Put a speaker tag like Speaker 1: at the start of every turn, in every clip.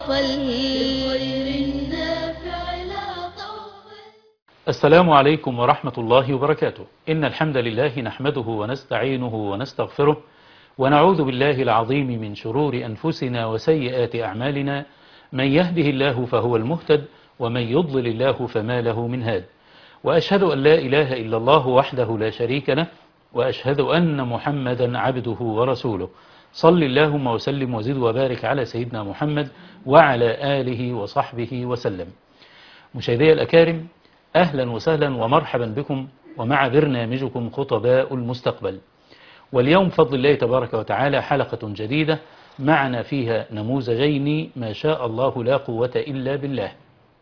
Speaker 1: السلام عليكم ورحمة الله وبركاته. إن الحمد لله نحمده ونستعينه ونستغفره ونعوذ بالله العظيم من شرور أنفسنا وسيئات أعمالنا. من يهده الله فهو المهتد ومن يضلل الله فما له من هاد. وأشهد أن لا إله إلا الله وحده لا شريك له، وأشهد أن محمدا عبده ورسوله. صل اللهم وسلم وزد وبارك على سيدنا محمد وعلى آله وصحبه وسلم. مشاهدي الأكارم، أهلا وسهلا ومرحبا بكم ومع برنامجكم خطباء المستقبل. واليوم بفضل الله تبارك وتعالى حلقة جديدة معنا فيها نموذجين ما شاء الله لا قوة إلا بالله.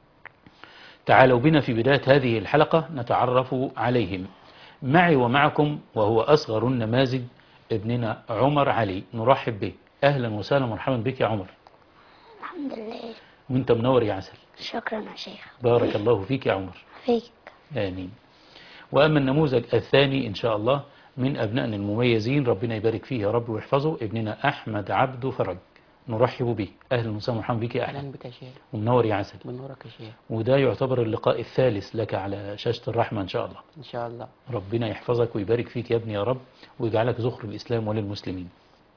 Speaker 1: تعالوا بنا في بداية هذه الحلقة نتعرف عليهم. معي ومعكم وهو أصغر النماذج ابننا عمر علي، نرحب به. أهلا وسهلا مرحبا بك يا عمر.
Speaker 2: الحمد لله.
Speaker 1: وانت منور يا عسل.
Speaker 2: شكرا يا شيخ.
Speaker 1: بارك الله فيك يا عمر.
Speaker 2: فيك.
Speaker 1: آمين. وأما النموذج الثاني إن شاء الله من أبنائنا المميزين، ربنا يبارك فيه يا رب ويحفظه، ابننا أحمد عبد فرج، نرحب به. أهلا وسهلا مرحبا بك يا أحمد.
Speaker 3: أهلا بك يا شيخ.
Speaker 1: ومنور يا عسل.
Speaker 3: منورك يا شيخ. وده
Speaker 1: يعتبر اللقاء الثالث لك على شاشة الرحمة إن شاء الله.
Speaker 3: إن شاء الله.
Speaker 1: ربنا يحفظك ويبارك فيك يا ابني يا رب، ويجعلك ذخر الإسلام وللمسلمين.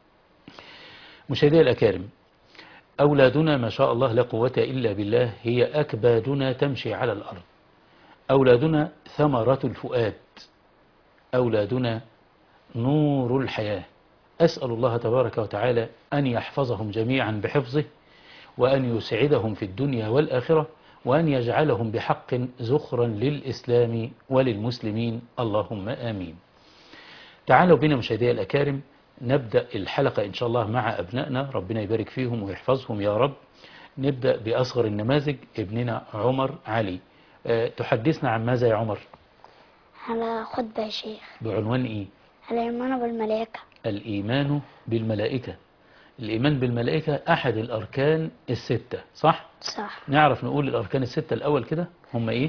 Speaker 1: مشاهدي الأكارم، أولادنا ما شاء الله لا قوة إلا بالله هي أكبادنا تمشي على الأرض. أولادنا ثمرة الفؤاد، أولادنا نور الحياة. أسأل الله تبارك وتعالى أن يحفظهم جميعا بحفظه، وأن يسعدهم في الدنيا والآخرة، وأن يجعلهم بحق زخرا للإسلام وللمسلمين، اللهم آمين. تعالوا بنا مشاهدي الأكارم نبدأ الحلقة إن شاء الله مع أبنائنا، ربنا يبارك فيهم ويحفظهم يا رب. نبدأ بأصغر النماذج ابننا عمر علي. تحدثنا عن ماذا يا عمر؟
Speaker 2: على خطبة يا شيخ.
Speaker 1: بعنوان إيه؟
Speaker 2: الإيمان بالملائكة.
Speaker 1: الإيمان بالملائكة. الإيمان بالملائكة أحد الأركان الستة، صح؟
Speaker 2: صح.
Speaker 1: نعرف نقول الأركان الستة الأول كده هم إيه؟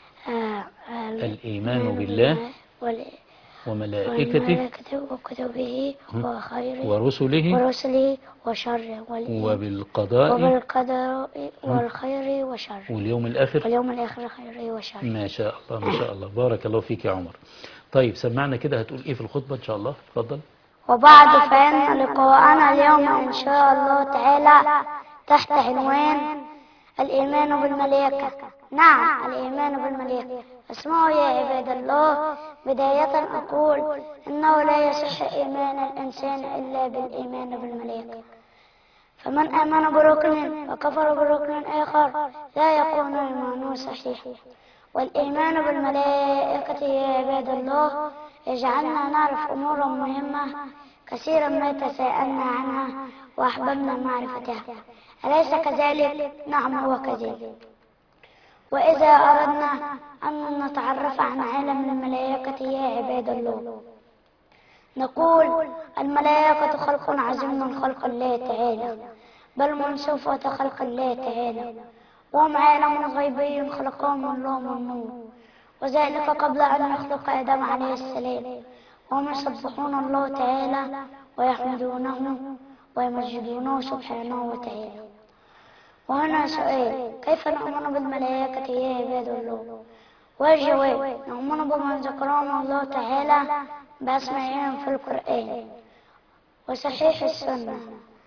Speaker 1: الإيمان بالله وملائكته
Speaker 2: وكتبه وخيره
Speaker 1: ورسله
Speaker 2: وشره
Speaker 1: وبالقضاء
Speaker 2: والخير وشره
Speaker 1: واليوم الآخر
Speaker 2: خيره وشره.
Speaker 1: ما شاء الله ما شاء الله، بارك الله فيك يا عمر. طيب سمعنا كده، هتقول إيه في الخطبة إن شاء الله؟ تفضل.
Speaker 2: وبعد فإن لقاءنا اليوم إن شاء الله تعالى تحت عنوان الإيمان بالملائكة. نعم، الإيمان بالملائكة. اسمعوا يا عباد الله، بداية أقول إنه لا يصح إيمان الإنسان إلا بالإيمان بالملائكة، فمن آمن بركن وكفر بركن آخر لا يكون إيمانه صحيحا. والإيمان بالملائكة يا عباد الله يجعلنا نعرف أمورا مهمة كثيرا ما تساءلنا عنها وأحببنا معرفتها، أليس كذلك؟ نعم هو كذلك. وإذا أردنا أن نتعرف عن عالم الملائكة يا عباد الله نقول الملائكة خلق عظيم من خلق الله تعالى، بل من صفة خلق الله تعالى، وهم عالم غيبي خلقهم الله من نور، وذلك قبل أن يخلق آدم عليه السلام. وهم يسبحون الله تعالى ويحمدونه ويمجدونه سبحانه وتعالى. وهنا سؤال: كيف نؤمن بالملائكة يا عباد الله؟ والجواب: نؤمن بمن ذكرهم الله تعالى بأسمائهم في القرآن وصحيح السنة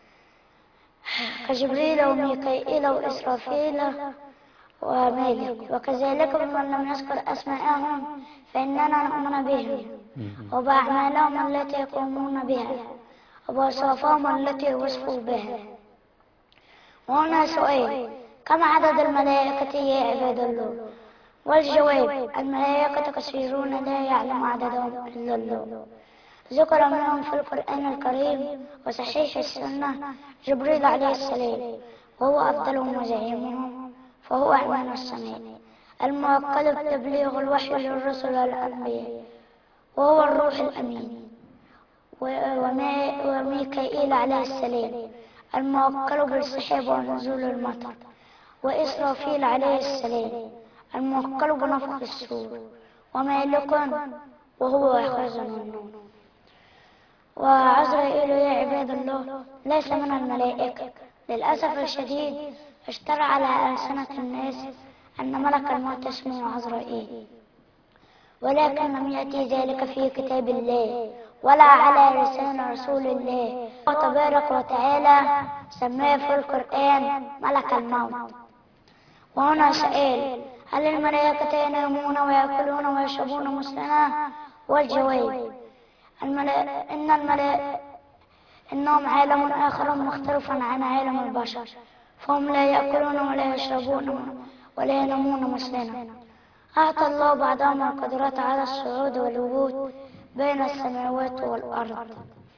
Speaker 2: كجبريل وميكائيل وإسرافيل ومالك، وكذلك بمن لم يذكر أسماءهم فإننا نؤمن بهم وبأعمالهم التي يقومون بها وبأوصافهم التي وصفوا بها. وهنا سؤال: كم عدد الملائكة يا عباد الله؟ والجواب: الملائكة كثيرون لا يعلم عددهم إلا الله. ذكر منهم في القرآن الكريم وصحيح السنة جبريل عليه السلام، وهو أفضلهم وزعيمهم، فهو أمين السماء الموكل بتبليغ الوحي للرسل والأنبياء، وهو الروح الأمين. وميكائيل عليه السلام الموكل بالسحاب ونزول المطر، وإسرافيل عليه السلام الموكل بنفخ الصور، ومالك وهو خازن النور. وعزرائيل يا عباد الله ليس من الملائكة، للأسف الشديد اشترى على ألسنة الناس أن ملك الموت اسمه عزرائيل، ولكن لم يأتي ذلك في كتاب الله ولا على لسان رسول الله. تبارك وتعالى سماه في القرآن ملك الموت. وهنا سؤال: هل الملائكة ينامون ويأكلون ويشربون مثلنا؟ والجواب: إنهم عالم آخر مختلف عن عالم البشر، فهم لا يأكلون ولا يشربون ولا ينامون مثلنا. أعطى الله بعضهم القدرة على الصعود والهبوط بين السماوات والأرض.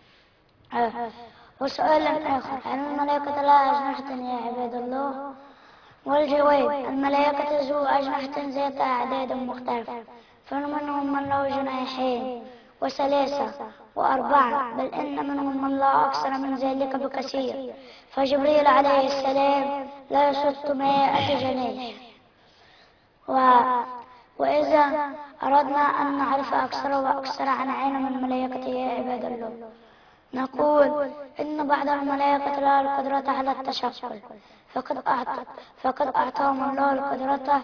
Speaker 2: وسؤال آخر: هل الملائكة لها أجنحة يا عباد الله؟ والجواب: الملائكة ذو أجنحة ذات أعداد مختلفة، فمنهم من له جناحين وثلاثة وأربعة، بل إن منهم من له أكثر من ذلك بكثير. فجبريل عليه السلام له 600 جناح. وإذا أردنا أن نعرف أكثر وأكثر عن عالم الملائكة يا عباد الله، نقول إن بعض الملائكة لها القدرة على التشكل، فقد أعطاهم الله القدرة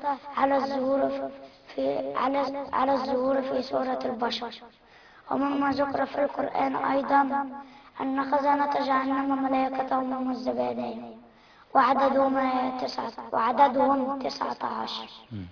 Speaker 2: على الظهور في صورة البشر. ومما ذكر في القرآن أيضا أن خزنة جهنم ملائكتهم هم الزبانية، وعددهم 19.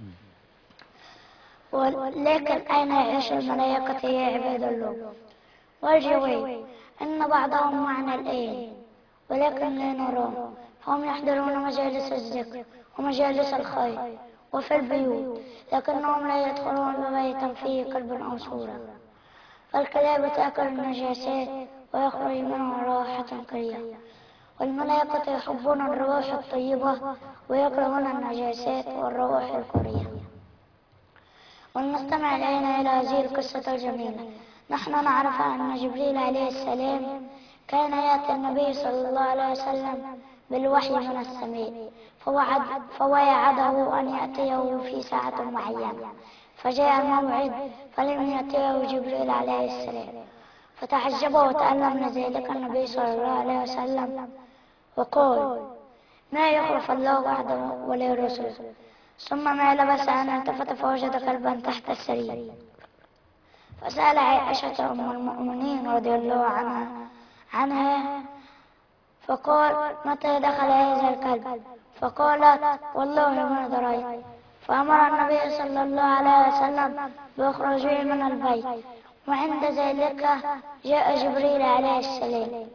Speaker 2: ولكن أين يعيش الملائكة يا عباد الله؟ والجواب: إن بعضهم معنا الآن ولكن لا نراهم، فهم يحضرون مجالس الذكر ومجالس الخير وفي البيوت، لكنهم لا يدخلون ببيتا فيه كلب أو صورة. فالكلاب تأكل النجاسات ويخرج منها رائحة كريهة، والملائكة يحبون الروح الطيبة ويكرهون النجاسات والروح الكريهة. ولنستمع الآن إلى هذه القصة الجميلة. نحن نعرف أن جبريل عليه السلام كان يأتي النبي صلى الله عليه وسلم بالوحي من السماء، فوعده أن يأتيه في ساعة معينة، فجاء الموعد فلم يأتيه جبريل عليه السلام، فتعجب وتألم لذلك النبي صلى الله عليه وسلم وقال: ما يخلف الله وحده ولا رسله. ثم ما لبث أن التفت فوجد كلبا تحت السرير، فسأل عائشة أم المؤمنين رضي الله عنها فقال: متى دخل هذا الكلب؟ فقالت: والله ما دريت. فأمر النبي صلى الله عليه وسلم بإخراجه من البيت، وعند ذلك جاء جبريل عليه السلام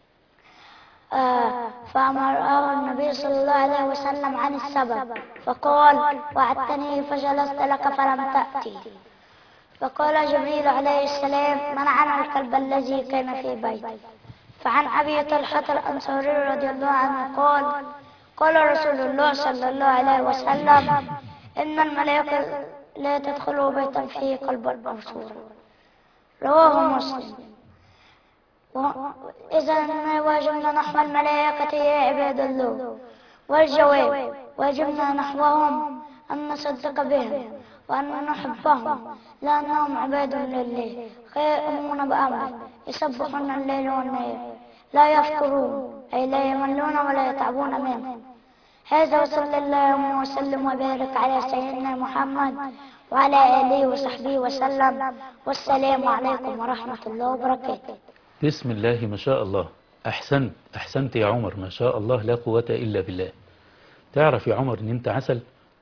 Speaker 2: فأمره النبي صلى الله عليه وسلم عن السبب، فقال: وعدتني فجلست لك فلم تأتي. فقال جبريل عليه السلام: منعنا الكلب الذي كان في بيتي. فعن أبي طلحة الأنصاري رضي الله عنه قال: قال رسول الله صلى الله عليه وسلم: إن الملائكة لا تدخل بيتا فيه كلب أو صورة. رواه مسلم. إذا ما واجبنا نحو الملائكة يا عباد الله؟ والجواب: واجبنا نحوهم أن نصدق بهم وأن نحبهم، لأنهم عباد لله قائمون بأمره، يسبحون الليل والنهار، لا يفطرون أي لا يملون ولا يتعبون منه. هذا وصلى الله وسلم وبارك على سيدنا محمد وعلى آله وصحبه وسلم، والسلام عليكم ورحمة الله وبركاته.
Speaker 1: بسم الله ما شاء الله. أحسنت يا عمر، ما شاء الله لا قوة إلا بالله. تعرف يا عمر ان انت عسل.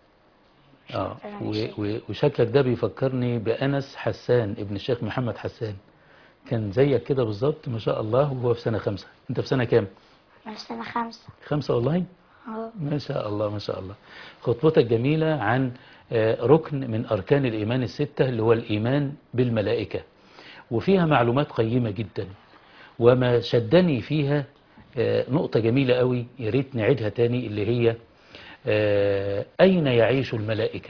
Speaker 1: وشكلك ده بيفكرني بأنس حسان ابن الشيخ محمد حسان، كان زيك كده بالظبط ما شاء الله، وهو في سنة 5. انت في سنة كام؟
Speaker 2: في سنة 5.
Speaker 1: 5 والله. ما شاء الله ما شاء الله. خطبتك جميلة عن ركن من أركان الإيمان ال6 اللي هو الإيمان بالملائكة، وفيها معلومات قيمة جدا. وما شدني فيها نقطة جميلة قوي، يا ريت نعيدها تاني، اللي هي أين يعيش الملائكة؟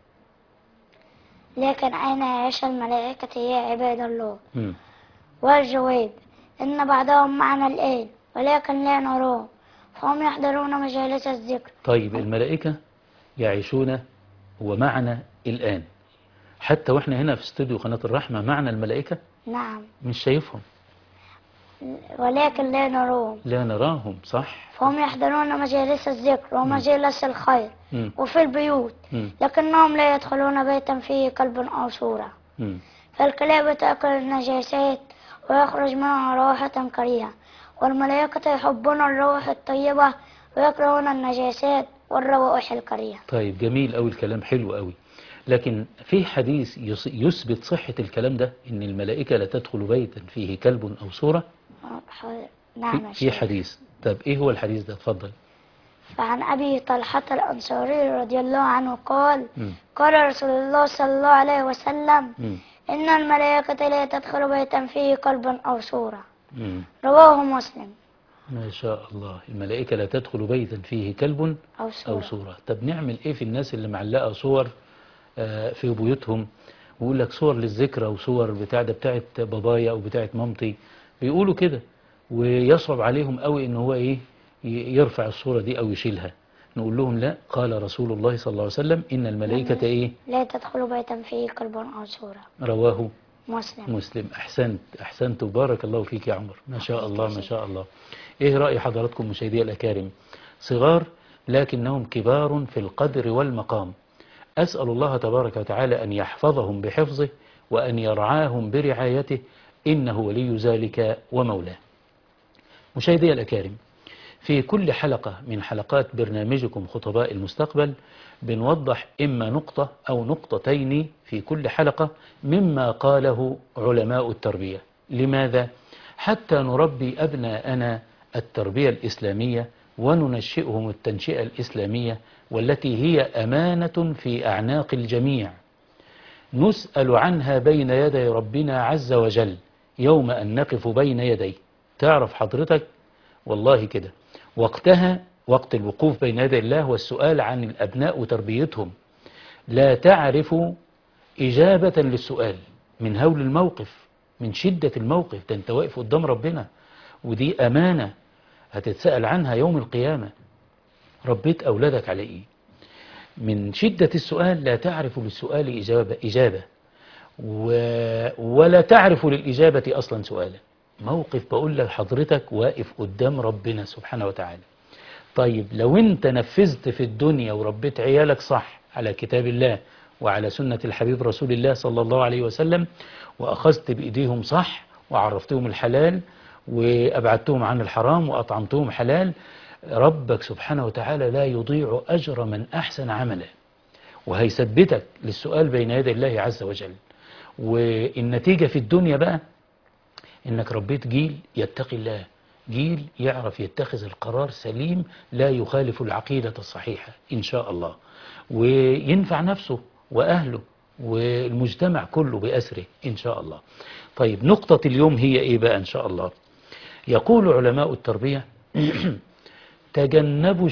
Speaker 2: لكن أين يعيش الملائكة يا عباد الله؟ والجواب: إن بعضهم معنا الآن ولكن لا نراهم، فهم يحضرون مجالس الذكر.
Speaker 1: طيب الملائكة يعيشون ومعنا الآن، حتى وإحنا هنا في استوديو قناة الرحمة معنا الملائكة؟
Speaker 2: نعم.
Speaker 1: مش شايفهم.
Speaker 2: ولكن لا نراهم.
Speaker 1: لا نراهم، صح.
Speaker 2: فهم يحضرون مجالس الذكر ومجالس الخير
Speaker 1: مم.
Speaker 2: وفي البيوت،
Speaker 1: مم.
Speaker 2: لكنهم لا يدخلون بيتا فيه كلب أو صورة.
Speaker 1: مم.
Speaker 2: فالكلاب تأكل النجاسات ويخرج منها رائحة كريهة، والملائكة يحبون الروح الطيبة ويكرهون النجاسات والروائح الكريهة.
Speaker 1: طيب، جميل أوي الكلام، حلو أوي. لكن في حديث يثبت صحة الكلام ده، إن الملائكة لا تدخل بيتا فيه كلب أو صورة.
Speaker 2: نعم يا
Speaker 1: في
Speaker 2: شيخ.
Speaker 1: حديث. طب إيه هو الحديث ده؟ اتفضل.
Speaker 2: فعن أبي طلحة الأنصاري رضي الله عنه قال:
Speaker 1: مم.
Speaker 2: قال رسول الله صلى الله عليه وسلم:
Speaker 1: مم.
Speaker 2: إن الملائكة لا تدخل بيتا فيه كلب أو صورة.
Speaker 1: مم.
Speaker 2: رواه مسلم.
Speaker 1: ما شاء الله، الملائكة لا تدخل بيتا فيه كلب أو صورة. طب نعمل إيه في الناس اللي معلقة صور في بيوتهم، ويقول لك صور للذكرى وصور بتاعت بابايا أو بتاعت مامتي، بيقولوا كده، ويصعب عليهم قوي إن هو إيه يرفع الصورة دي أو يشيلها. نقول لهم لا، قال رسول الله صلى الله عليه وسلم: إن الملائكة إيه؟
Speaker 2: لا تدخل بيتا فيه كلب أو صورة.
Speaker 1: رواه
Speaker 2: مسلم.
Speaker 1: أحسنت بارك الله فيك يا عمر، ما شاء الله ما شاء الله. إيه رأي حضراتكم مشاهدي الأكارم؟ صغار لكنهم كبار في القدر والمقام. أسأل الله تبارك وتعالى أن يحفظهم بحفظه وأن يرعاهم برعايته، إنه ولي ذلك ومولاه. مشاهدي الأكارم، في كل حلقة من حلقات برنامجكم خطباء المستقبل بنوضح إما نقطة أو نقطتين في كل حلقة مما قاله علماء التربية. لماذا؟ حتى نربي أبناءنا التربية الإسلامية وننشئهم التنشئة الإسلامية، والتي هي أمانة في أعناق الجميع نسأل عنها بين يدي ربنا عز وجل يوم أن نقف بين يديه. تعرف حضرتك والله كده وقتها، وقت الوقوف بين يدي الله والسؤال عن الأبناء وتربيتهم، لا تعرف إجابة للسؤال من هول الموقف، من شدة الموقف. ده أنت واقف قدام ربنا، ودي أمانة هتتسأل عنها يوم القيامة. ربيت أولادك على إيه؟ من شدة السؤال لا تعرف للسؤال إجابة ولا تعرف للإجابة أصلا سؤالا. موقف بقول لك حضرتك واقف قدام ربنا سبحانه وتعالى. طيب لو انت نفذت في الدنيا وربيت عيالك صح على كتاب الله وعلى سنة الحبيب رسول الله صلى الله عليه وسلم، وأخذت بإيديهم صح وعرفتهم الحلال وأبعدتهم عن الحرام وأطعمتهم حلال، ربك سبحانه وتعالى لا يضيع أجر من أحسن عملا، وهيثبتك للسؤال بين يدي الله عز وجل. والنتيجة في الدنيا بقى إنك ربيت جيل يتقي الله، جيل يعرف يتخذ القرار سليم لا يخالف العقيدة الصحيحة إن شاء الله، وينفع نفسه وأهله والمجتمع كله بأسره إن شاء الله. طيب نقطة اليوم هي إيه بقى إن شاء الله؟ يقول علماء التربية تجنبوا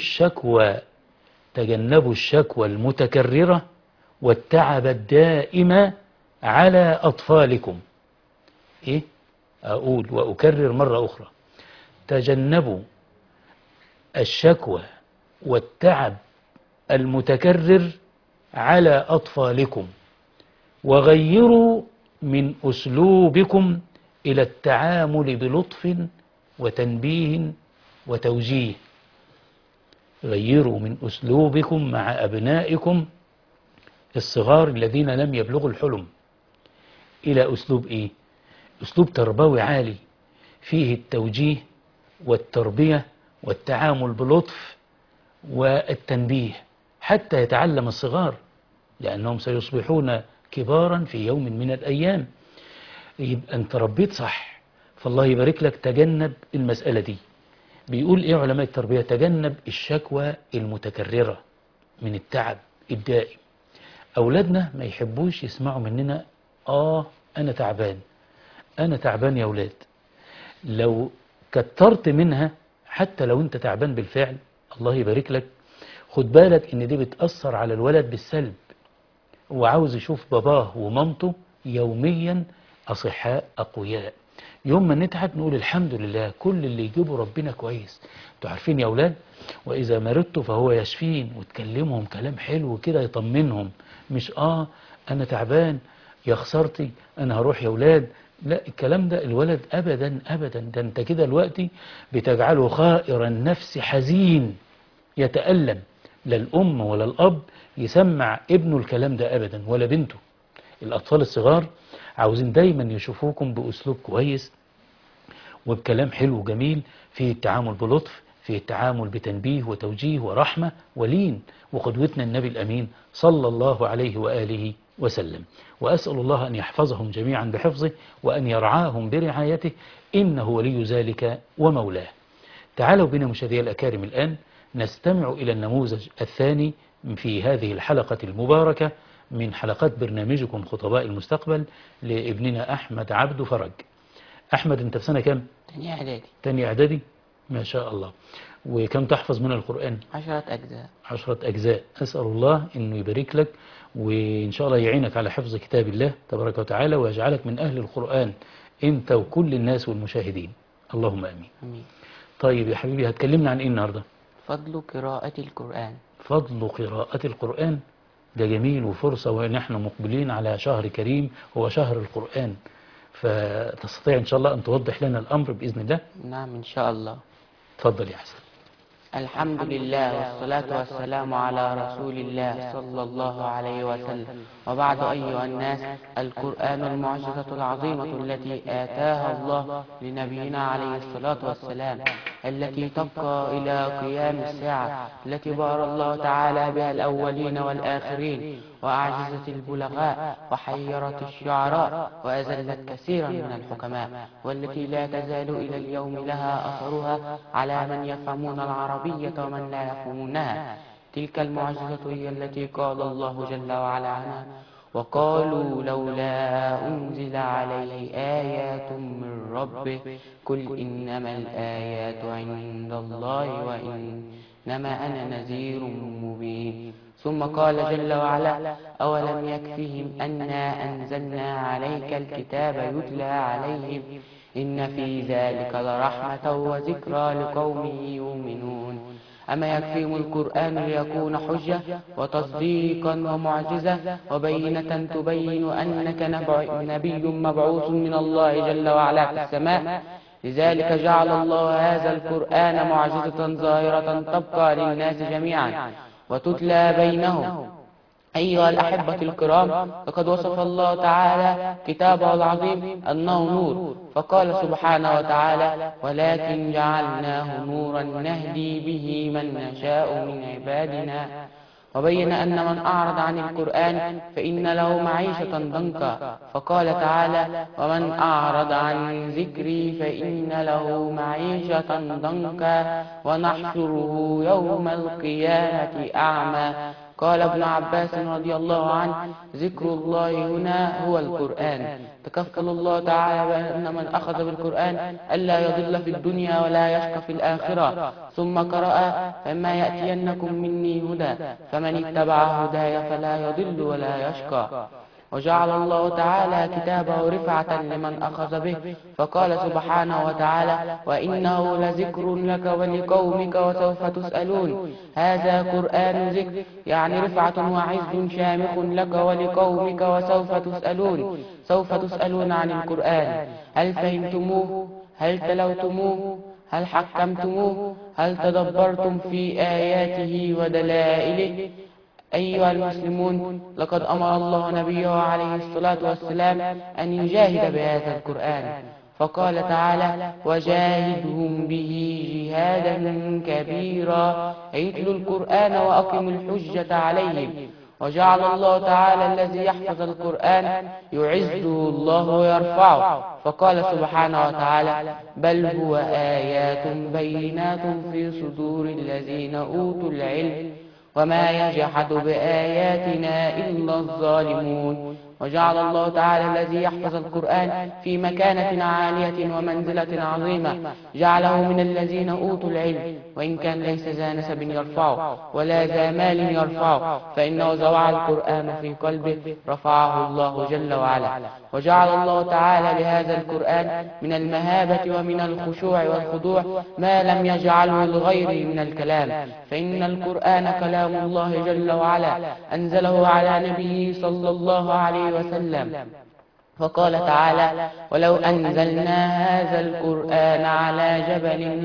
Speaker 1: الشكوى المتكررة والتعب الدائم على أطفالكم. إيه؟ أقول وأكرر مرة أخرى: تجنبوا الشكوى والتعب المتكرر على أطفالكم، وغيروا من أسلوبكم إلى التعامل بلطف وتنبيه وتوجيه. غيروا من أسلوبكم مع أبنائكم الصغار الذين لم يبلغوا الحلم إلى أسلوب إيه؟ أسلوب تربوي عالي فيه التوجيه والتربية والتعامل بلطف والتنبيه، حتى يتعلم الصغار، لأنهم سيصبحون كبارا في يوم من الأيام. يبقى أنت ربيت صح، فالله يبارك لك. تجنب المسألة دي. بيقول إيه علماء التربية؟ تجنب الشكوى المتكررة من التعب الدائم. أولادنا ما يحبوش يسمعوا مننا أنا تعبان يا أولاد. لو كترت منها حتى لو أنت تعبان بالفعل، الله يبارك لك، خد بالك إن دي بتأثر على الولد بالسلب. هو عاوز يشوف باباه ومامته يوميا أصحاء أقوياء. يوم ما نتعب نقول الحمد لله، كل اللي يجيبه ربنا كويس. انتوا عارفين يا أولاد، وإذا مرضت فهو يشفين، وتكلمهم كلام حلو كده يطمنهم، مش أنا تعبان يا خسارتي أنا هروح يا أولاد لا الكلام ده الولد أبدا أبدا، ده أنت كده دلوقتي بتجعله خائر النفس حزين يتألم. لا الأم ولا الأب يسمع ابنه الكلام ده أبدا ولا بنته. الأطفال الصغار عاوزين دايما يشوفوكم بأسلوب كويس وبكلام حلو وجميل، فيه التعامل بلطف، فيه التعامل بتنبيه وتوجيه ورحمة ولين، وقدوتنا النبي الأمين صلى الله عليه وآله وسلم. وأسأل الله أن يحفظهم جميعا بحفظه وأن يرعاهم برعايته، إنه ولي ذلك ومولاه. تعالوا بنا مشاهدي الأكارم الآن نستمع إلى النموذج الثاني في هذه الحلقة المباركة من حلقات برنامجكم خطباء المستقبل لابننا أحمد عبد فرج. أحمد أنت في سنة كام؟
Speaker 3: تانية إعدادي.
Speaker 1: تانية إعدادي، ما شاء الله. وكم تحفظ من القرآن؟
Speaker 3: 10 أجزاء.
Speaker 1: 10 أجزاء. أسأل الله أنه يبارك لك وإن شاء الله يعينك على حفظ كتاب الله تبارك وتعالى ويجعلك من أهل القرآن أنت وكل الناس والمشاهدين، اللهم آمين.
Speaker 3: أمين.
Speaker 1: طيب يا حبيبي هتكلمنا عن إيه النهاردة؟
Speaker 3: فضل قراءة القرآن.
Speaker 1: فضل قراءة القرآن، ده جميل وفرصة ونحن مقبلين على شهر كريم هو شهر القرآن، فتستطيع إن شاء الله أن توضح لنا الأمر بإذن الله.
Speaker 3: نعم إن شاء الله.
Speaker 1: تفضل يا حسن.
Speaker 3: الحمد لله والصلاة والسلام على رسول الله صلى الله عليه وسلم، وبعد أيها الناس، القرآن المعجزة العظيمة التي آتاها الله لنبينا عليه الصلاة والسلام، التي تبقى إلى قيام الساعة، التي بار الله تعالى بها الأولين والآخرين، وأعجزت البلغاء وحيرت الشعراء وأذلت كثيرا من الحكماء، والتي لا تزال إلى اليوم لها أثرها على من يفهمون العربية ومن لا يفهمونها. تلك المعجزة هي التي قال الله جل وعلا عنها: وقالوا لولا أنزل عليه آيات من ربه قل إنما الآيات عند الله وإنما أنا نذير مبين. ثم قال جل وعلا: أولم يكفهم أنا أنزلنا عليك الكتاب يتلى عليهم إن في ذلك لرحمة وذكرى لقوم يؤمنون. أما يكفيهم القرآن ليكون حجة وتصديقا ومعجزة وبينة تبين أنك نبي مبعوث من الله جل وعلا في السماء. لذلك جعل الله هذا القرآن معجزة ظاهرة تبقى للناس جميعا وتتلى بينهم. أيها الأحبة الكرام، لقد وصف الله تعالى كتابه العظيم أنه نور، فقال سبحانه وتعالى: ولكن جعلناه نورا نهدي به من نشاء من عبادنا. وبين أن من أعرض عن القرآن فإن له معيشة ضنكا، فقال تعالى: ومن أعرض عن ذكري فإن له معيشة ضنكا ونحشره يوم القيامة أعمى. قال ابن عباس رضي الله عنه: ذكر الله هنا هو القرآن. تكفل الله تعالى بأن من أخذ بالقرآن ألا يضل في الدنيا ولا يشقى في الآخرة. ثم قرأ: فما يأتينكم مني هدى فمن اتبع هداي فلا يضل ولا يشقى. وجعل الله تعالى كتابه رفعة لمن أخذ به، فقال سبحانه وتعالى: وإنه لذكر لك ولقومك وسوف تسألون. هذا قرآن ذكر، يعني رفعة وعز شامخ لك ولقومك وسوف تسألون. سوف تسألون عن القرآن، هل فهمتموه؟ هل تلوتموه؟ هل حكمتموه؟ هل تدبرتم في آياته ودلائله؟ أيها المسلمون، لقد أمر الله نبيه عليه الصلاة والسلام أن يجاهد بهذا القرآن، فقال تعالى: وجاهدهم به جهادا كبيرا، يتلو القرآن وأقم الحجة عليهم. وجعل الله تعالى الذي يحفظ القرآن يعزه الله ويرفعه، فقال سبحانه وتعالى: بل هو آيات بينات في صدور الذين أوتوا العلم وما يجحد بآياتنا إلا الظالمون. وجعل الله تعالى الذي يحفظ القرآن في مكانة عالية ومنزلة عظيمة، جعله من الذين أوتوا العلم، وإن كان ليس ذا نسب يرفعه ولا ذا مال يرفعه، فإنه زوع القرآن في قلبه رفعه الله جل وعلا. وجعل الله تعالى لهذا القرآن من المهابة ومن الخشوع والخضوع ما لم يجعله لغيره من الكلام، فإن القرآن كلام الله جل وعلا أنزله على نبيه صلى الله عليه وسلم فقال تعالى: ولو أنزلنا هذا القرآن على جبل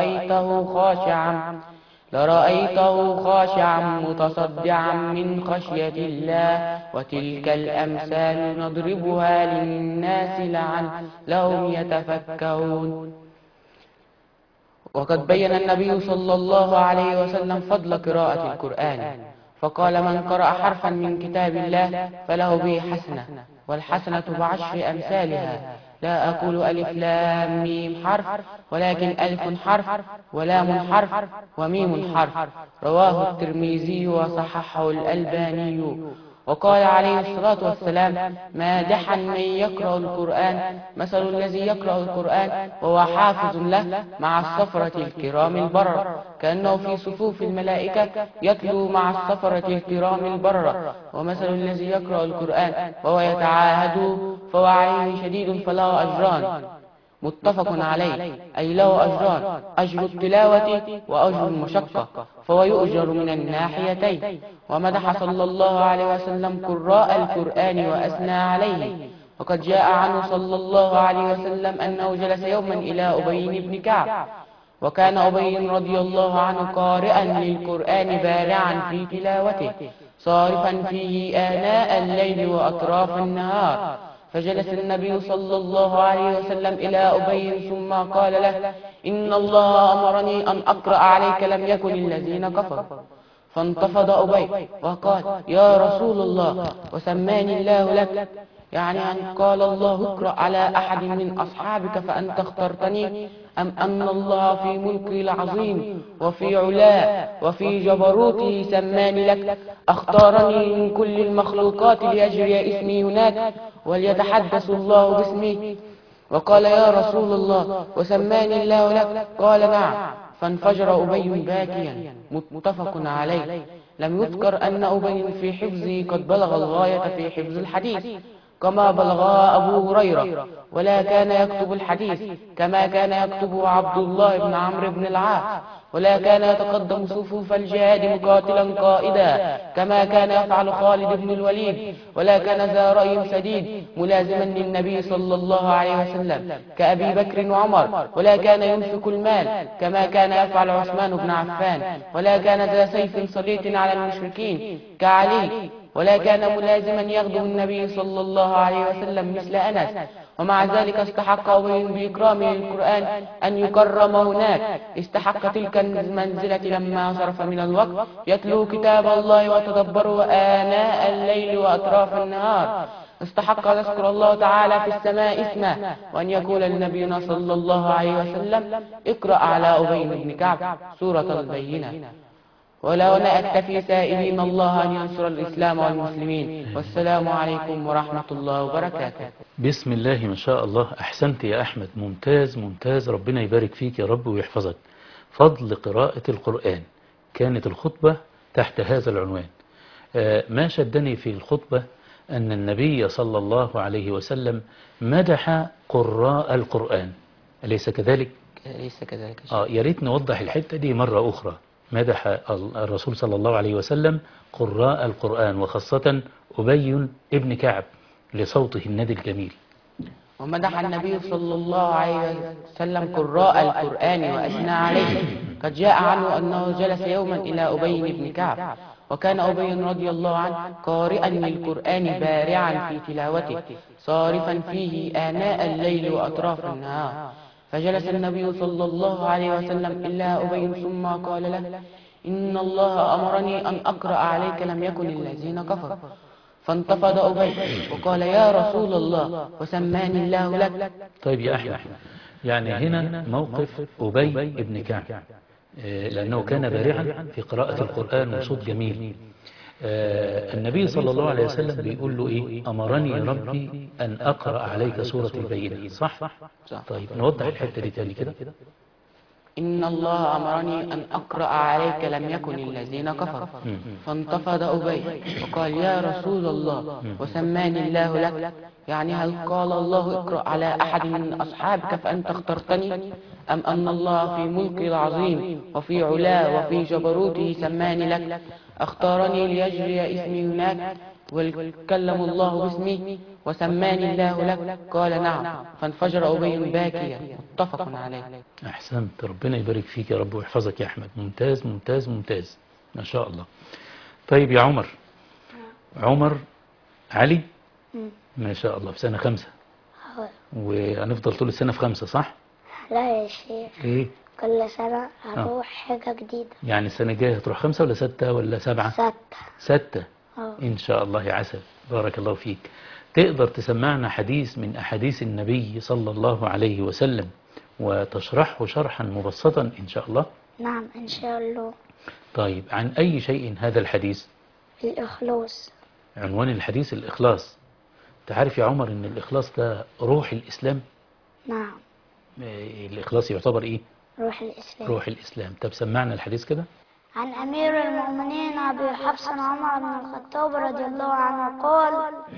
Speaker 3: لرأيته خاشعا متصدعا من خشية الله، وتلك الأمثال نضربها للناس لعلهم يتفكرون. وقد بين النبي صلى الله عليه وسلم فضل قراءة القرآن، فقال: من قرأ حرفا من كتاب الله فله به حسنة، والحسنة بعشر أمثالها. لا أقول ألف لام ميم حرف، ولكن ألف حرف ولام حرف وميم حرف. رواه الترمذي وصححه الألباني. وقال عليه الصلاة والسلام مادحا من يقرأ القرآن: مثل الذي يقرأ القرآن وهو حافظ له مع السفرة الكرام البررة، كأنه في صفوف الملائكة يتلو مع السفرة الكرام البررة. ومثل الذي يقرأ القرآن وهو يتعاهده فهو عليه شديد فله أجران، متفق عليه، أي له أجران: أجر التلاوة وأجر المشقة، فهو يؤجر من الناحيتين. ومدح صلى الله عليه وسلم قراء القرآن وأثنى عليه. وقد جاء عنه صلى الله عليه وسلم أنه جلس يوما إلى أبي بن كعب، وكان أبي رضي الله عنه قارئا للقرآن بارعا في تلاوته، صارفا فيه آناء الليل وأطراف النهار. فجلس النبي صلى الله عليه وسلم إلى أبي ثم قال له: إن الله أمرني أن أقرأ عليك لم يكن الذين كفروا. فانتفض أبي وقال: يا رسول الله، وسماني الله لك، يعني أن قال الله اقرأ على أحد من أصحابك فأنت اخترتني، أم أن الله في ملكه العظيم وفي علاه وفي جبروته سماني لك، اختارني من كل المخلوقات ليجري اسمي هناك وليتحدث الله باسمي. وقال: يا رسول الله، وسماني الله لك؟ قال: نعم. فانفجر أبي باكيا، متفق عليه. لم يذكر أن أبي في حفظه قد بلغ الغاية في حفظ الحديث كما بلغها أبو هريرة، ولا كان يكتب الحديث كما كان يكتبه عبد الله بن عمرو بن العاص، ولا كان يتقدم صفوف الجهاد مقاتلا قائدا كما كان يفعل خالد بن الوليد، ولا كان ذا رأي سديد ملازما للنبي صلى الله عليه وسلم كأبي بكر وعمر، ولا كان ينفق المال كما كان يفعل عثمان بن عفان، ولا كان ذا سيف سليط على المشركين كعلي، ولا كان ملازما يغدو النبي صلى الله عليه وسلم مثل أنس. ومع ذلك استحق أبي بإكرامه القرآن أن يكرم هناك، استحق تلك المنزلة لما صرف من الوقت يتلو كتاب الله وتدبره آناء الليل وأطراف النهار. استحق أن يذكر الله تعالى في السماء اسمه، وأن يقول لنبينا صلى الله عليه وسلم: اقرأ على أبي بن كعب سورة البينة. ولو نأكتفي سائلين الله أن ينصر الإسلام والمسلمين. والسلام عليكم ورحمة الله وبركاته.
Speaker 1: بسم الله ما شاء الله، أحسنت يا أحمد، ممتاز ممتاز، ربنا يبارك فيك يا رب ويحفظك. فضل قراءة القرآن، كانت الخطبة تحت هذا العنوان. ما شدني في الخطبة أن النبي صلى الله عليه وسلم مدح قراء القرآن، أليس كذلك؟
Speaker 3: ليس كذلك.
Speaker 1: يا ريت نوضح الحتة دي مرة أخرى. مدح الرسول صلى الله عليه وسلم قراء القرآن، وخاصة أبي ابن كعب لصوته الندي الجميل.
Speaker 3: ومدح النبي صلى الله عليه وسلم قراء القرآن وأثنى عليه. قد جاء عنه أنه جلس يوما إلى أبي بن كعب، وكان أبي رضي الله عنه قارئا للقرآن بارعا في تلاوته، صارفا فيه آناء الليل وأطراف النهار. فجلس النبي صلى الله عليه وسلم إلى أبي ثم قال له: إن الله أمرني أن أقرأ عليك لم يكن الذين كفروا. فانتفض أبي وقال: يا رسول الله، وسماني الله لك.
Speaker 1: طيب يا أحمد، يعني هنا موقف أبي ابن كعب، لأنه كان بارعا في قراءة القرآن وصوت جميل. النبي صلى الله عليه وسلم بيقول له إيه؟ أمرني ربي أن أقرأ عليك سورة البينة، صح؟ طيب نوضح الحتة دي تاني كده.
Speaker 3: إن الله أمرني أن أقرأ عليك لم يكن الذين كفروا. فانتفض أبي وقال: يا رسول الله، وسماني الله لك، يعني هل قال الله اقرأ على أحد من أصحابك فأنت اخترتني، أم أن الله في ملكه العظيم وفي علاه وفي جبروته سماني لك، اختارني ليجري اسمي هناك، وكلم الله باسمه وسماني الله لك؟ قال نعم. فانفجر أبي باكيا. متفق عليه.
Speaker 1: أحسنت، ربنا يبارك فيك يا رب ويحفظك يا أحمد. ممتاز ممتاز ممتاز ما شاء الله. طيب يا عمر، عمر علي ما شاء الله في سنة 5 وهنفضل طول السنة في 5 صح؟
Speaker 2: لا يا شيخ،
Speaker 1: ايه
Speaker 2: كل سنة هروح حاجة جديدة.
Speaker 1: يعني السنة الجاية هتروح 5 ولا 6 ولا 7؟
Speaker 2: 6.
Speaker 1: 6 إن شاء الله يا عسل، بارك الله فيك. تقدر تسمعنا حديث من أحاديث النبي صلى الله عليه وسلم وتشرحه شرحا مبسطا إن شاء الله؟
Speaker 2: نعم إن شاء الله.
Speaker 1: طيب عن أي شيء هذا الحديث؟
Speaker 2: الإخلاص.
Speaker 1: عنوان الحديث الإخلاص. تعرف يا عمر أن الإخلاص ده روح الإسلام؟
Speaker 2: نعم.
Speaker 1: الإخلاص يعتبر إيه؟
Speaker 2: روح الإسلام.
Speaker 1: روح الإسلام. طب سمعنا الحديث كده.
Speaker 2: عن أمير المؤمنين أبي حفص عمر بن الخطاب رضي الله عنه قال: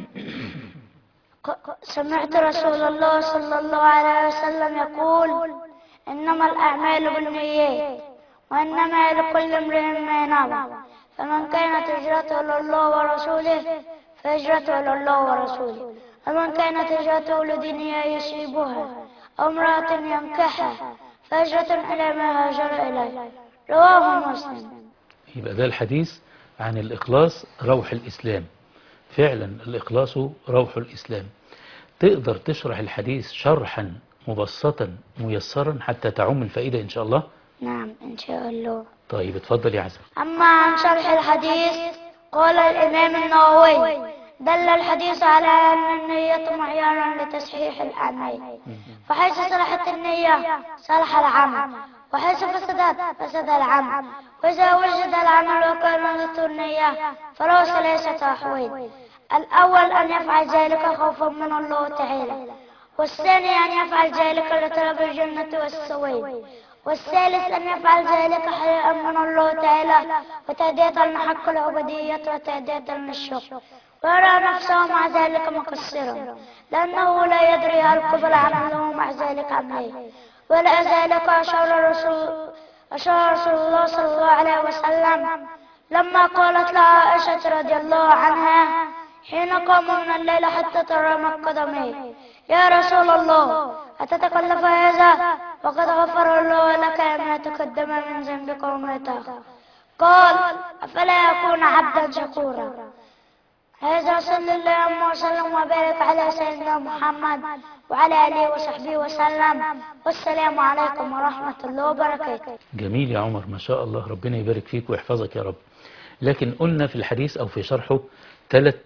Speaker 2: سمعت رسول الله صلى الله عليه وسلم يقول: إنما الأعمال بالنيات وإنما لكل امرئ ما نوى، فمن كانت هجرته إلى الله ورسوله فهجرته إلى الله ورسوله، ومن كانت هجرته لدنيا يصيبها أو امرأة ينكحها فهجرة إلى ما هاجر إليه. رواه مسلم.
Speaker 1: يبقى ده الحديث عن الإخلاص روح الإسلام. فعلا الإخلاص روح الإسلام. تقدر تشرح الحديث شرحا مبسطا ميسرا حتى تعم الفائدة إن شاء الله؟
Speaker 2: نعم إن شاء الله.
Speaker 1: طيب اتفضل يا عزم.
Speaker 2: أما عن شرح الحديث قال الإمام النووي: دل الحديث على أن النية معيار لتصحيح الأعمال، فحيث صلحت النية صلح العمل، وحيث فسدت فسد العمل. وإذا وجد العمل وكانت النية فله 3 أحوال: الأول أن يفعل ذلك خوفا من الله تعالى، والثاني أن يفعل ذلك لطلب الجنة والثواب، والثالث أن يفعل ذلك حياء من الله تعالى وتأدية لحق العبودية وتأدية للشكر، ويرى نفسه مع ذلك مقصرا لأنه لا يدري هل قبل عمله مع ذلك أم لا. ولذلك أشار رسول الله صلى الله عليه وسلم لما قالت لها عائشة رضي الله عنها حين قاموا من الليل حتى ترمت قدميه: يا رسول الله أتتكلف هذا وقد غفر الله لك ما تقدم من ذنبك وما تأخر؟ قال: أفلا يكون عبدا شكورا. هذا صلى الله وسلم وبارك على سيدنا محمد وعلى آله وصحبه وسلم، والسلام عليكم ورحمة الله وبركاته.
Speaker 1: جميل يا عمر ما شاء الله، ربنا يبارك فيك ويحفظك يا رب. لكن قلنا في الحديث أو في شرحه 3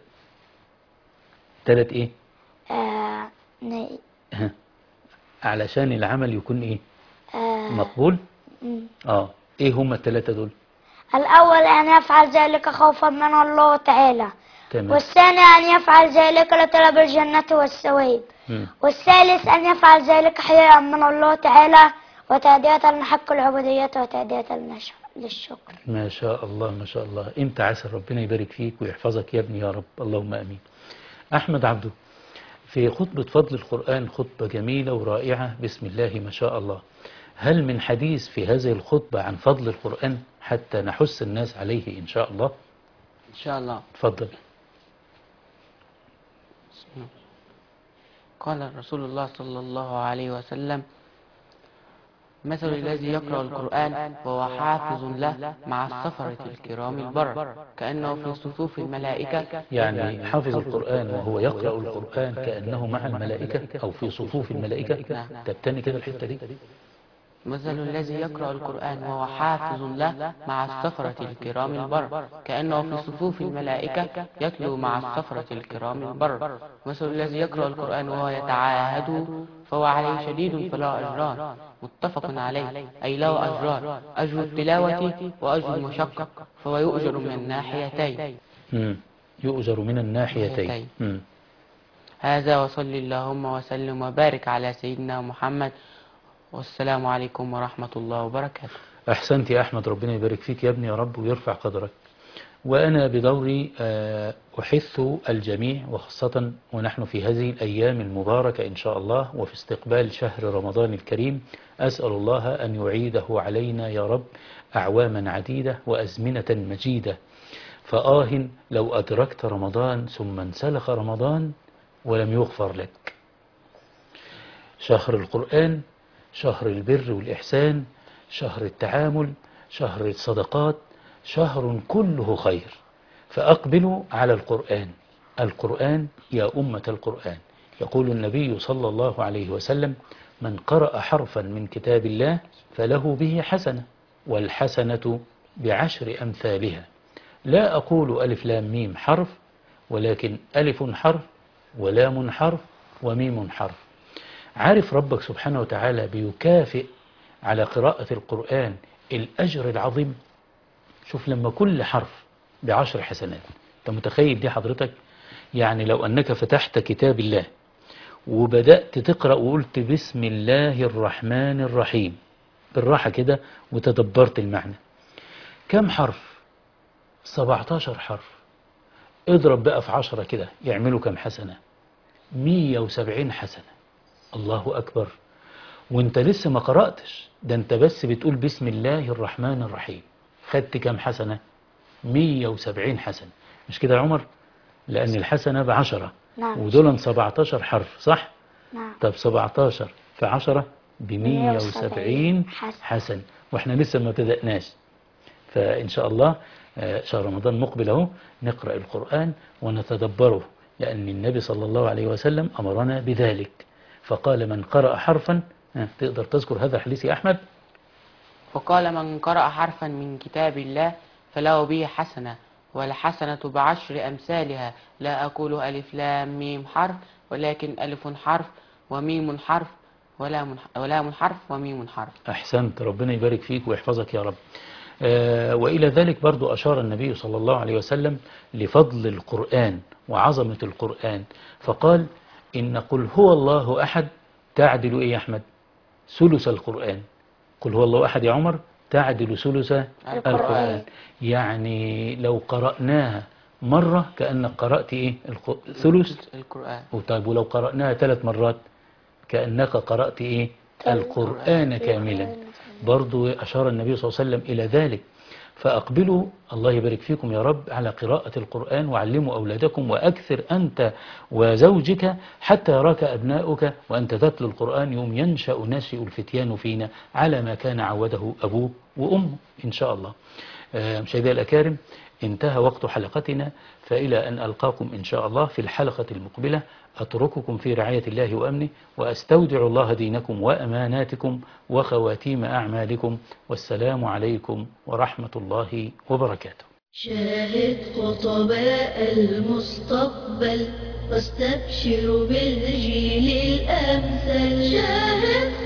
Speaker 1: إيه؟ علشان العمل يكون إيه؟ مقبول؟ إيه هم ال3 دول؟
Speaker 2: الأول أن يفعل ذلك خوفا من الله تعالى،
Speaker 1: تمام.
Speaker 2: والثاني أن يفعل ذلك لطلب الجنة والثواب، والثالث أن يفعل ذلك حياء من الله تعالى وتأدية لحق العبودية وتأدية للشكر.
Speaker 1: ما شاء الله ما شاء الله. انت عسل، ربنا يبارك فيك ويحفظك يا ابني يا رب، اللهم امين. احمد عبده، في خطبة فضل القرآن خطبة جميلة ورائعة بسم الله ما شاء الله. هل من حديث في هذه الخطبة عن فضل القرآن حتى نحث الناس عليه إن شاء الله؟
Speaker 3: إن شاء الله.
Speaker 1: تفضل.
Speaker 3: قال رسول الله صلى الله عليه وسلم: مثل الذي يقرأ القرآن وهو حافظ له مع السفرة الكرام البر كأنه في صفوف الملائكة.
Speaker 1: يعني حافظ القرآن وهو يقرأ القرآن كأنه مع الملائكة أو في صفوف الملائكة. تبتني كده الحتة دي.
Speaker 3: مثل الذي يقرأ القرآن وهو حافظ له مع السفرة الكرام البر كأنه في صفوف الملائكة يتلو مع السفرة الكرام البر. مثل الذي يقرأ القرآن وهو يتعاهده فهو عليه شديد فله أجران. متفق عليه، أي له أجران: أجر التلاوة وأجر المشقة، فهو يؤجر من الناحيتين.
Speaker 1: يؤجر من الناحيتين.
Speaker 3: هذا وصل اللهم وسلم وبارك على سيدنا محمد، والسلام عليكم ورحمة الله وبركاته.
Speaker 1: أحسنت يا أحمد، ربنا يبارك فيك يا ابني يا رب ويرفع قدرك. وأنا بدوري أحث الجميع وخاصة ونحن في هذه الأيام المباركة إن شاء الله وفي استقبال شهر رمضان الكريم، أسأل الله أن يعيده علينا يا رب أعواما عديدة وأزمنة مجيدة، فآه لو أدركت رمضان ثم انسلخ رمضان ولم يغفر لك. شهر القرآن، شهر البر والإحسان، شهر التعامل، شهر الصدقات، شهر كله خير. فأقبلوا على القرآن. القرآن يا أمة القرآن. يقول النبي صلى الله عليه وسلم: من قرأ حرفا من كتاب الله فله به حسنة، والحسنة بعشر أمثالها. لا أقول ألف لام ميم حرف، ولكن ألف حرف ولام حرف وميم حرف. عارف ربك سبحانه وتعالى بيكافئ على قراءة القرآن الأجر العظيم. شوف لما كل حرف بعشر حسنات، أنت متخيل دي حضرتك؟ يعني لو أنك فتحت كتاب الله وبدأت تقرأ وقلت بسم الله الرحمن الرحيم بالراحة كده وتدبرت المعنى، كم حرف؟ 17 حرف. اضرب بقى في 10 كده يعملوا كم حسنة؟ 170 حسنة. الله أكبر. وانت لسه ما قرأتش، ده انت بس بتقول بسم الله الرحمن الرحيم، خدت كم حسنة؟ 170 حسنة. مش كده يا عمر؟ لأن الحسنة ب10.
Speaker 2: نعم.
Speaker 1: ودول 17 حرف صح؟
Speaker 2: نعم.
Speaker 1: طب 17 في 10 ب170 حسن، واحنا لسه ما بدأناش. فإن شاء الله شهر رمضان مقبل اهو، نقرأ القرآن ونتدبره، لأن النبي صلى الله عليه وسلم أمرنا بذلك. فقال من قرأ حرفا، تقدر تذكر هذا الحديث يا أحمد؟
Speaker 3: وقال من قرأ حرفا من كتاب الله فله به حسنة، والحسنة بعشر أمثالها. لا أقول ألف لام ميم حرف، ولكن ألف حرف وميم حرف ولام حرف وميم حرف.
Speaker 1: أحسنت، ربنا يبارك فيك ويحفظك يا رب. وإلى ذلك برضو أشار النبي صلى الله عليه وسلم لفضل القرآن وعظمة القرآن، فقال إن قل هو الله أحد تعدل إيه يا أحمد؟ ثلث القرآن. قل هو الله أحد يا عمر تعدل ثلث القرآن. يعني لو قرأناها مرة كأنك قرأت إيه؟ ثلث
Speaker 3: القرآن.
Speaker 1: طيب ولو قرأناها 3 مرات كأنك قرأت إيه؟ القرآن كاملا. برضو أشار النبي صلى الله عليه وسلم إلى ذلك. فأقبلوا الله يبارك فيكم يا رب على قراءة القرآن، وعلموا أولادكم، وأكثر أنت وزوجك حتى يراك أبناؤك وأنت تتلو القرآن، يوم ينشأ ناشئ الفتيان فينا على ما كان عوده أبوه وأمه إن شاء الله. مشاهدي الأكارم، انتهى وقت حلقتنا، فإلى أن ألقاكم إن شاء الله في الحلقة المقبلة، أترككم في رعاية الله وأمنه، وأستودع الله دينكم وأماناتكم وخواتيم أعمالكم، والسلام عليكم ورحمة الله وبركاته.
Speaker 4: شاهد خطباء المستقبل واستبشر بالجيل الأمثل. شاهد